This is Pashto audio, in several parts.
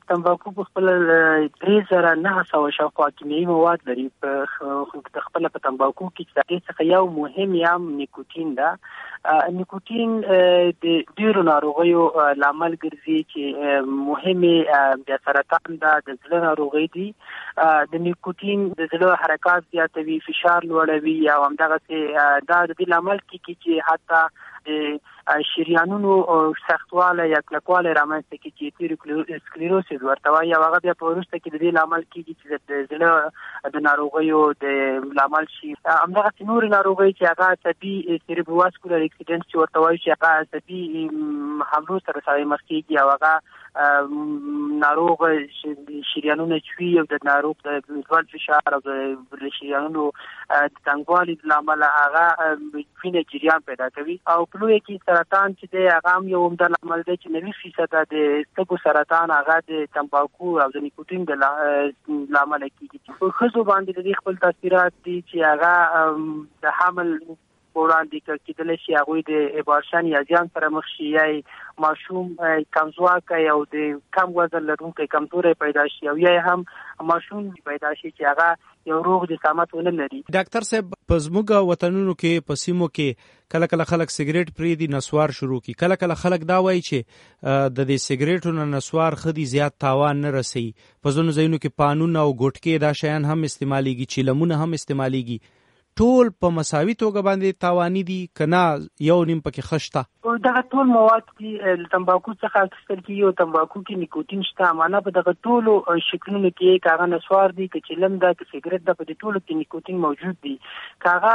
تمباکو په خپل 3900 شاوخوا کیمیاوي مواد لري. په خپل په تمباکو کې څخه یو مهم یم نیکوتین ده. نیکوتین د ډیرو ناروغیو لامل ګرځي چې مهمه د سرطان ده، د زړه ناروغي دي. د نیکوتین د زړه حرکات زیاتوي، فشار لوړوي او همدغه دا د دې لامل کیږي چې حتی شریانونو سختواله یا کلکواله رامنځته کیږي، سکلیروسیس ورته وایي. هغه بیا په وروسته کې د دې لامل کیږي چې د زړه د ناروغیو د لامل شي. همدغه نور ناروغي چې هغه عصبي سیریبروواسکولر اکسیډنټ چې ورته وایي چې هغه عصبي حملو سره سره مخ کیږي او هغه ناروغ شریانونه چوي او د ناروغ د لوړ فشار او د شریانونو د تنګوالي لامل هغه وینې جریان پیدا کوي. او په لوی کې سرطان چې دی هغه هم یو عمده لامل دی چې 90% د سږو سرطان هغه د تمباکو او د نیکوتین د لامل کیږي. په ښځو باندې د خپل تاثیرات دي چې هغه د حمل وړاندې کېدلی شي، هغوی د ابارشن یا زیان سره مخ شي، یا ماشوم کمزواکی او د کم وزن لرونکی کمزوری پیدا شي، او یا هم ماشوم پیدا شي چې هغه یو روغ جسامت ونه لري. ډاکټر صاحب، په زموږ وطنونو کې په سیمو کې کله کله خلک سیګریټ پرېږدي، نسوار شروع کی. کله کله خلک دا وایي چې د دې سیګریټو نه نسوار ښه دي، زیات تاوان نه رسوي. په ځینو ځایونو کې پانونه او ګوټکې دا شیان هم استعمالیږي، چیلمونه هم استعمالیږي. ټول په مساوي توګه باندې تاواني دي کنا یو نیم پکې خشته؟ دغه ټول مواد چې تمباکو څخه اخیستل کیږي او تمباکو کې نیکوتین شته، معنا په دغه ټولو شکلونو کې کاغه نسوار دي، که چلم ده، که سیګریټ ده، په دې ټولو کې نیکوتین موجود دي. کاغه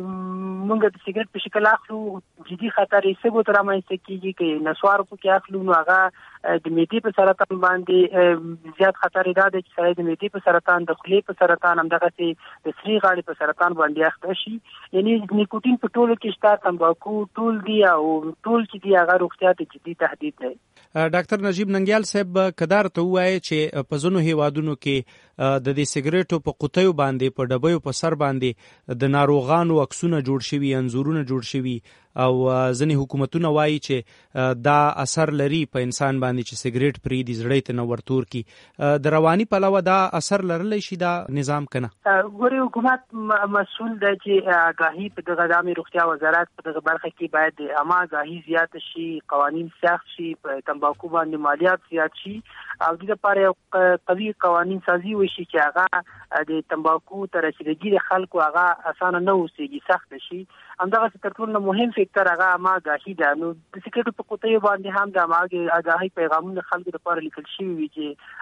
موږ د سیګریټ په شکل اخلو، جدي خطر یې سبو تر رامنځته کیږي. که نسوار په کې اخلو نو هغه د معدې په سرطان باندې زیات خطر یې دا دی چې سړی د معدې په سرطان، د خولې په سرطان، همدغسې د سرې غاړې په سرطان باندې اخته شي. یعنی نیکوتین په ټولو کې شته، تمباکو ټول دي او ټول چې دی هغه روغتیا ته جدي تهدید دی. ډاکټر نجیب ننګیال صاحب کدار ته وایي چې په ځینو هیوادونو کې د دې سیګریټو په قوتیو باندې، په ډبیو په سر باندې د ناروغانو عکسونه جوړ شوي، انځورونه جوړ شوي، او ځینې حکومتونه وایي چې دا اثر لري په انسان باندې چې سیګریټ پرېږدي زړه ته نه ورتور کی. د رواني پلوه دا اثر لرلی شي دا نظام کنه؟ ګورې حکومت مسؤل دی چې آګاهي په دغه عامه روغتیا وزارت په دغه برخه کې باید د عامه آګاهي زیات شي، قوانین سخت شي، په تمباکو باندې مالیات زیات شي، او د لپاره یو قوي قوانین سازي وشي چې هغه د تمباکو تر رسیدګي د خلکو هغه اسانه نه اوسېږي، سخت شي. همدغه تر ټولو مهم فکتور هغه عامه آګاهي ده. نو د سیګریټو په قوتیو باندې هم د عامه آګاهي پیغامونه خلکو لپاره لیکل شوي وي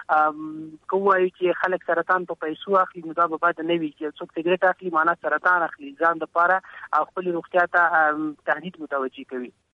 چې که ووایو چې خلک سرطان په پیسو اخلي، نو دا به باید نه وي چې څوک سیګریټ اخلي معنا سرطان اخلي، ځان لپاره او خپل روغتیا ته تهدید متوجه کوي.